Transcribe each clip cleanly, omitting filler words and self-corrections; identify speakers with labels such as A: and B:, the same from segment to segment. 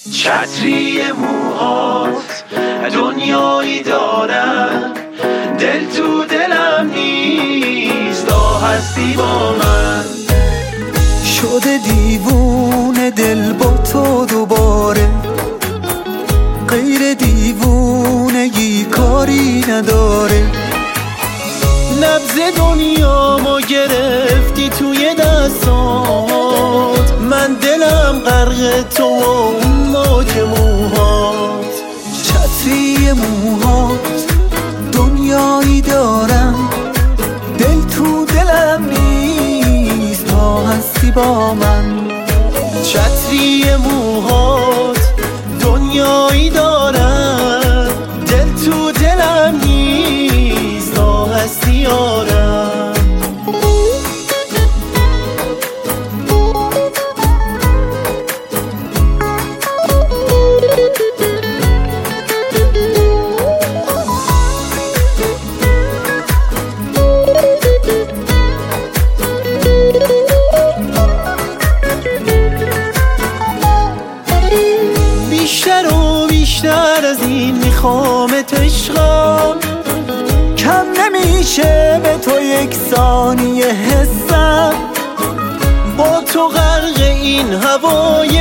A: چتری موهات دنیایی دارم، دل تو دلم نیست تا هستی با من.
B: شده دیوونه دل با تو دوباره، غیر دیوونگی کاری نداره. نبض دنیامو گرفتی توی دستات، من دلم غرق تو و اون موج موهات. چتری موهات دنیایی دارم، دل تو دلم نیست تا هستی با من. چتری موهات دنیایی دارم، دل تو دلم نیست تا هستی یارم. بیشتر و بیشتر از این میخوامت عشقم، کم نمیشه به تو یک ثانیه حسم. با تو غرق این هوای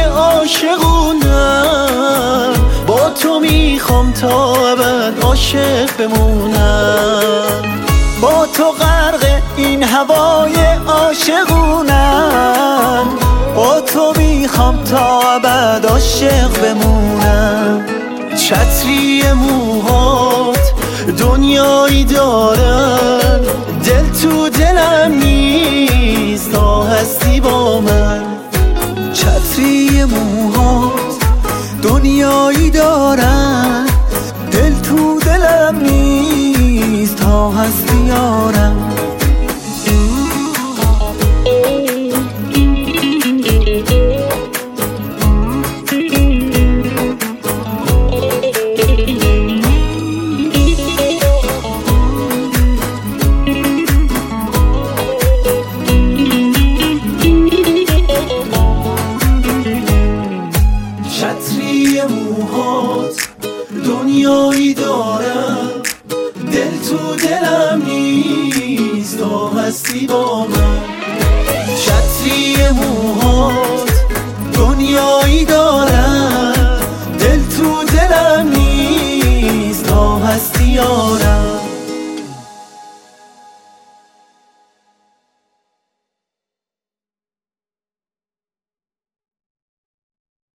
B: عاشقونم، با تو میخوام تا ابد عاشق بمونم. با تو غرق این هوای عاشقونم، با تو میخوام تا ابد عاشق بمونم. چتری موهات دنیایی دارم، دل تو دلم نیست تا هستی با من. چتری موهات دنیایی دارم، دل تو دلم نیست تا هستی یارم.